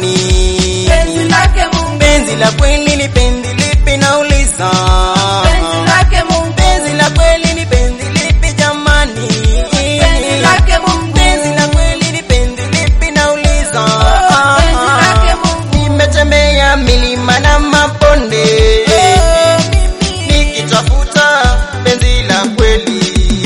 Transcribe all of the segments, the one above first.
jamani? Penzi lake Mungu. Penzi la kweli ni penzi lipi nauliza? Penzi lake Mungu. Penzi la kweli ni penzi lipi jamani? Penzi lake Mungu. Penzi la kweli ni penzi lipi nauliza? Penzi lake Mungu. Nimetembea milima na mabonde nikitafuta penzi la kweli.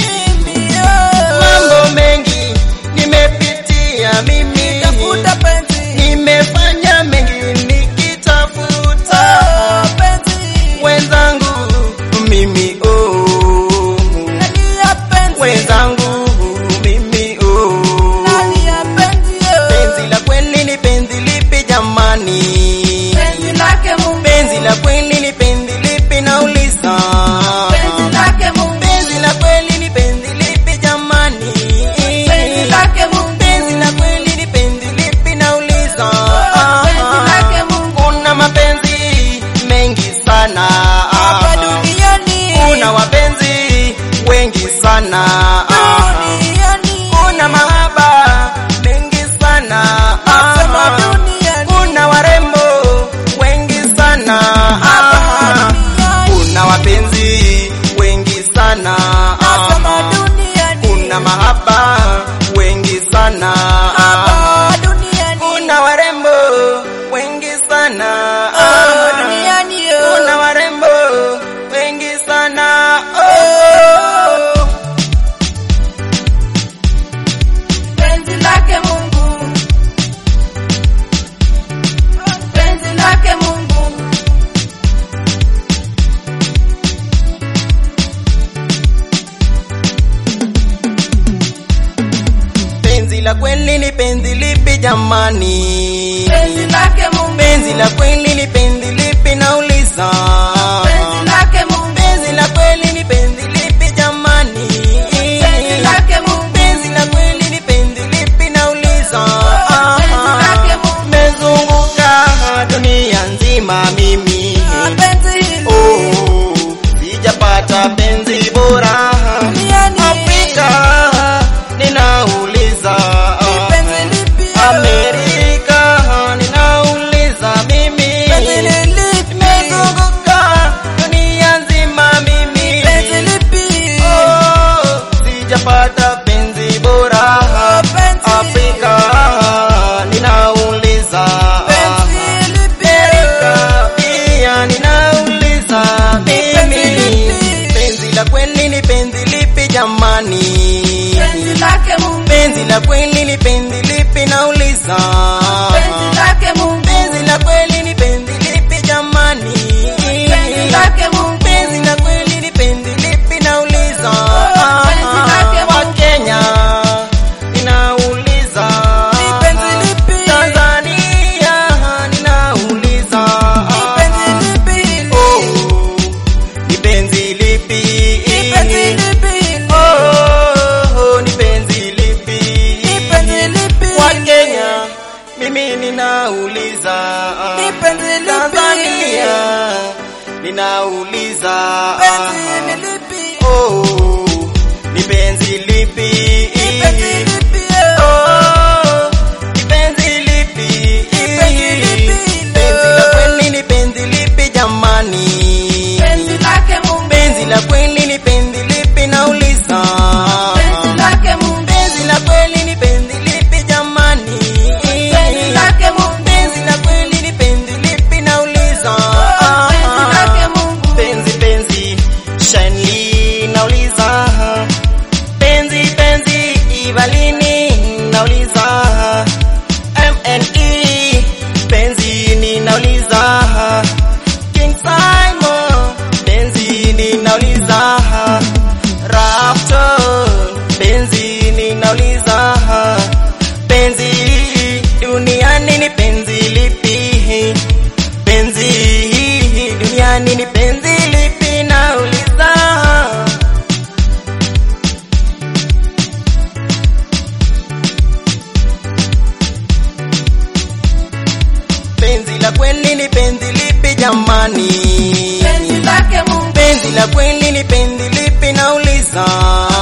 Mambo mengi nimepitia mimi, Tafuta penzi. nimefanya mengi nikitafuta Penzi. wenzangu mimi Nani ya penzi? wenzangu mimi Nani ya penzi? Penzi la kweli ni penzi lipi jamani? Penzi lake Mungu. Penzi la kweli ni penzi lipi nauliza? Penzi lake Mungu. Penzi la kweli ni penzi lipi jamani? Penzi lake Mungu. Penzi la kweli ni penzi lipi nauliza? Penzi lake Mungu. Kuna mapenzi mengi sana Hapa duniani. kuna wapenzi wengi sana Duniani. kuna mahaba mengi sana Nasema duniani. kuna warembo wengi sana kuna wapenzi wengi sana Nasema duniani. kuna mahaba wengi sana Hapa duniani. kuna warembo wengi sana Duniani. kuna warembo wengi sana Penzi lake Mungu. Penzi lake Mungu. Penzi la kweli ni penzi lipi jamani? Penzi lake Mungu. Penzi la kweli ni penzi lipi nauliza? Penzi lake Mungu. Penzi la kweli ni penzi lipi jamani? Penzi lake Mungu. Penzi la kweli ni penzi lipi nauliza? Penzi lake Mungu. Mezunguka dunia nzima mimi, Penzi hili. sijapata penzi bora Duniani. Afrika, ninauliza Penzi lipi? Amerika, ninauliza mimi. Penzi lipi? Nimezunguka dunia nzima mimi, Penzi lipi? sijapata penzi bora Penzi. Afrika, ninauliza Penzi lipi? Amerika, pia ninauliza mimi. lipi? Penzi la kweli ni penzi lipi jamani? Penzi lake Mungu. Penzi la kweli ni penzi lipi nauliza? Penzi lake Mungu. Penzi la kweli ni penzi lipi jamani? Penzi lake Mungu. Penzi la kweli ni penzi lipi nauliza? Penzi lake Mungu. Wakenya ninauliza, Penzi lipi? Tanzania ninauliza, Penzi lipi? ni penzi lipi? Penzi lipi? Ni penzi lipi? Penzi lipi? Wakenya mimi ninauliza, Penzi lipi? Tanzania ninauliza, Penzi lipi? ni penzi lipi? Penzi lipi? Ni penzi lipi? Penzi lipi? Penzi la kweli ni penzi lipi jamani? Penzi lake Mungu. Penzi la kweli ni penzi lipi nauliza? Penzi lake Mungu. Penzi la kweli ni penzi lipi jamani? Penzi lake Mungu. Penzi la kweli ni penzi lipi nauliza? Penzi lake Mungu. Penzi penzi Shanli nauliza, penzi penzi Ivalini nauliza, MNE penzi ninauliza, King Simon penzi ninauliza, Raptor penzi ninauliza, penzi duniani ni penzi lipi? Penzi duniani ni penzi lipi nauliza? Penzi la kweli ni penzi lipi jamani? Penzi lake Mungu. Penzi la kweli ni penzi lipi nauliza?